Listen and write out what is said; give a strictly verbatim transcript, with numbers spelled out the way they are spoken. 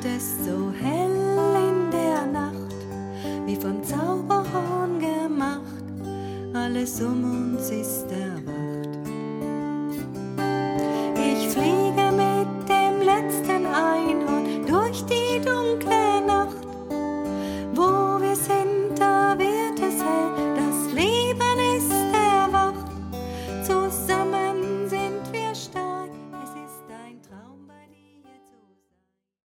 ist es so hell in der Nacht, wie vom Zauberhorn gemacht. Alles um uns ist erwacht.